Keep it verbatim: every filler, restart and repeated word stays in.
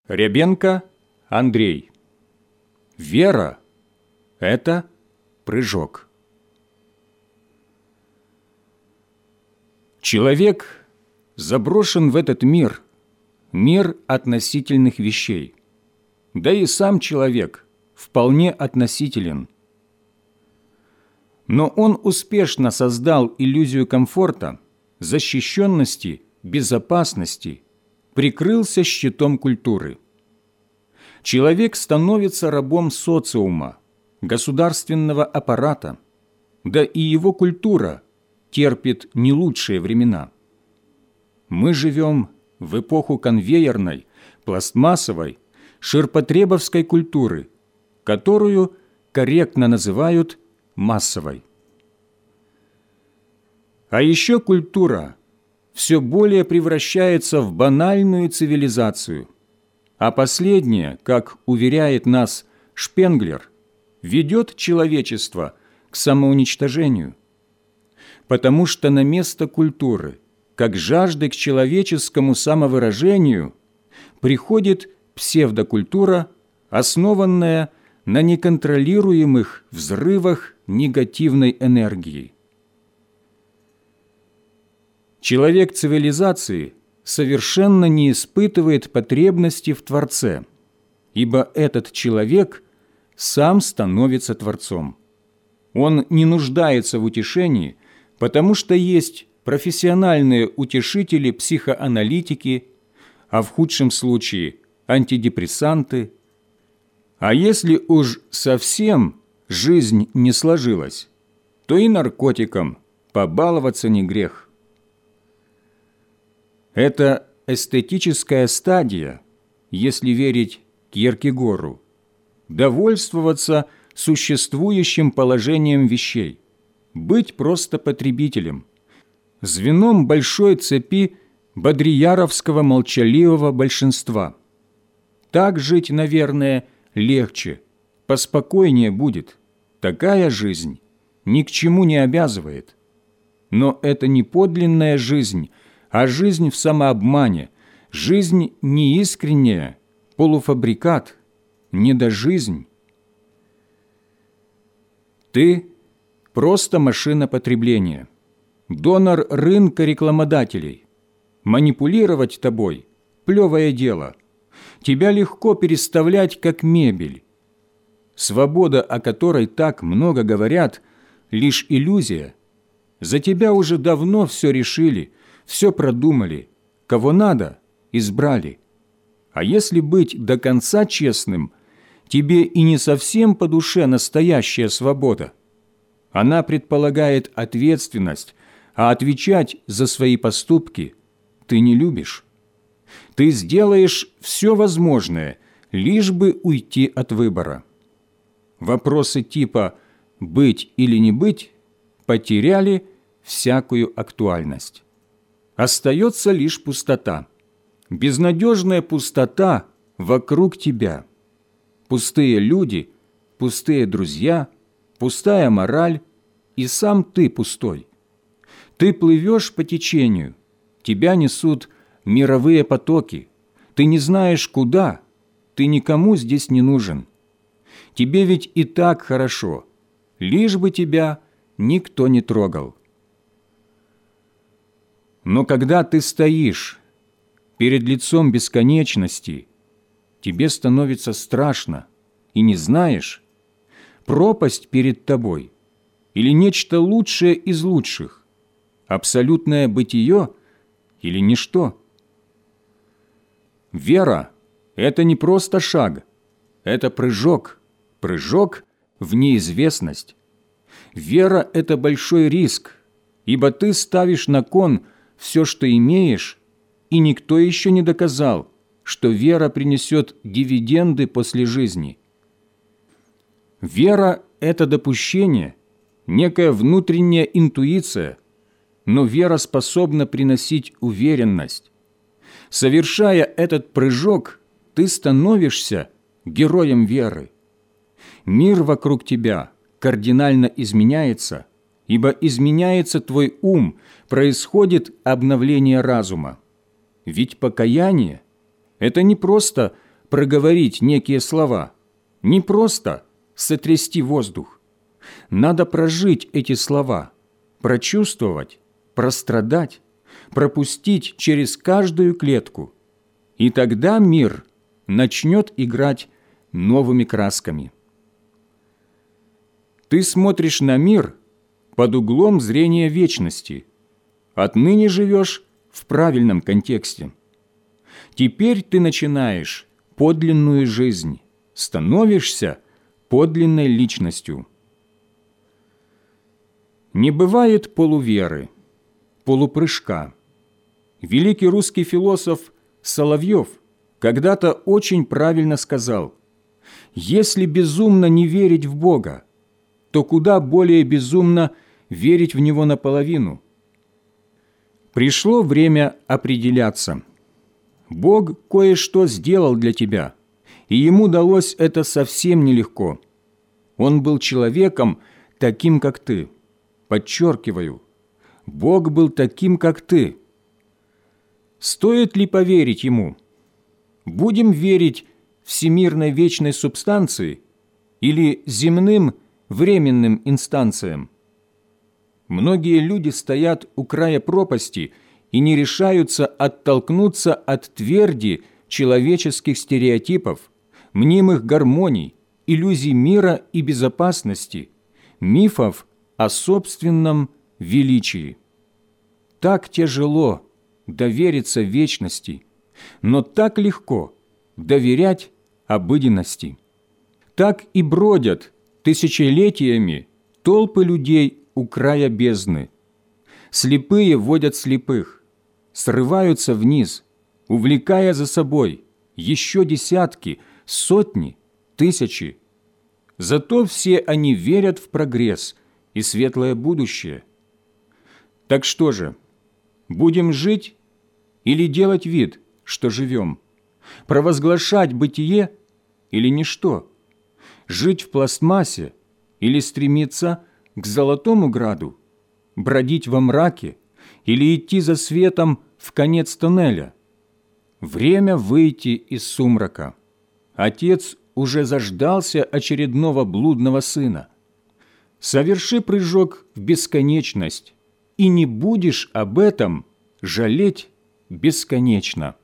Рябенко Андрей. Вера – это прыжок. Человек заброшен в этот мир, мир относительных вещей. Да и сам человек вполне относителен. Но он успешно создал иллюзию комфорта, защищенности, безопасности, прикрылся щитом культуры. Человек становится рабом социума, государственного аппарата, да и его культура терпит не лучшие времена. Мы живем в эпоху конвейерной, пластмассовой, ширпотребовской культуры, которую корректно называют массовой. А еще культура все более превращается в банальную цивилизацию, а последняя, как уверяет нас Шпенглер, ведет человечество к самоуничтожению. Потому что на место культуры, как жажды к человеческому самовыражению, приходит псевдокультура, основанная на неконтролируемых взрывах негативной энергии. Человек цивилизации совершенно не испытывает потребности в Творце, ибо этот человек сам становится Творцом. Он не нуждается в утешении, потому что есть профессиональные утешители, психоаналитики, а в худшем случае антидепрессанты. А если уж совсем жизнь не сложилась, то и наркотикам побаловаться не грех. Это эстетическая стадия, если верить Кьеркегору, довольствоваться существующим положением вещей, быть просто потребителем, звеном большой цепи бодрияровского молчаливого большинства. Так жить, наверное, легче, поспокойнее будет. Такая жизнь ни к чему не обязывает. Но это не подлинная жизнь, а жизнь в самообмане, жизнь неискренняя, полуфабрикат, недожизнь. Ты просто машина потребления, донор рынка рекламодателей. Манипулировать тобой – плевое дело. Тебя легко переставлять как мебель. Свобода, о которой так много говорят, лишь иллюзия. За тебя уже давно все решили, все продумали, кого надо, избрали. А если быть до конца честным, тебе и не совсем по душе настоящая свобода. Она предполагает ответственность, а отвечать за свои поступки ты не любишь. Ты сделаешь все возможное, лишь бы уйти от выбора. Вопросы типа «быть или не быть» потеряли всякую актуальность. Остается лишь пустота, безнадежная пустота вокруг тебя. Пустые люди, пустые друзья, пустая мораль, и сам ты пустой. Ты плывешь по течению, тебя несут мировые потоки, ты не знаешь куда, ты никому здесь не нужен. Тебе ведь и так хорошо, лишь бы тебя никто не трогал. Но когда ты стоишь перед лицом бесконечности, тебе становится страшно, и не знаешь, пропасть перед тобой или нечто лучшее из лучших, абсолютное бытие или ничто. Вера – это не просто шаг, это прыжок, прыжок в неизвестность. Вера – это большой риск, ибо ты ставишь на кон все, что имеешь, и никто еще не доказал, что вера принесет дивиденды после жизни. Вера – это допущение, некая внутренняя интуиция, но вера способна приносить уверенность. Совершая этот прыжок, ты становишься героем веры. Мир вокруг тебя кардинально изменяется, ибо изменяется твой ум, происходит обновление разума. Ведь покаяние – это не просто проговорить некие слова, не просто сотрясти воздух. Надо прожить эти слова, прочувствовать, прострадать, пропустить через каждую клетку. И тогда мир начнет играть новыми красками. Ты смотришь на мир под углом зрения вечности. Отныне живешь в правильном контексте. Теперь ты начинаешь подлинную жизнь, становишься подлинной личностью. Не бывает полуверы, полупрыжка. Великий русский философ Соловьев когда-то очень правильно сказал: «Если безумно не верить в Бога, то куда более безумно верить в Него наполовину». Пришло время определяться. Бог кое-что сделал для тебя, и Ему далось это совсем нелегко. Он был человеком, таким, как ты. Подчеркиваю, Бог был таким, как ты. Стоит ли поверить Ему? Будем верить всемирной вечной субстанции или земным временным инстанциям? Многие люди стоят у края пропасти и не решаются оттолкнуться от тверди человеческих стереотипов, мнимых гармоний, иллюзий мира и безопасности, мифов о собственном величии. Так тяжело довериться вечности, но так легко доверять обыденности. Так и бродят тысячелетиями толпы людей у края бездны. Слепые водят слепых, срываются вниз, увлекая за собой еще десятки, сотни, тысячи. Зато все они верят в прогресс и светлое будущее. Так что же, будем жить или делать вид, что живем? Провозглашать бытие или ничто? Жить в пластмассе или стремиться к золотому граду? Бродить во мраке или идти за светом в конец тоннеля? Время выйти из сумрака. Отец уже заждался очередного блудного сына. Соверши прыжок в бесконечность, и не будешь об этом жалеть бесконечно.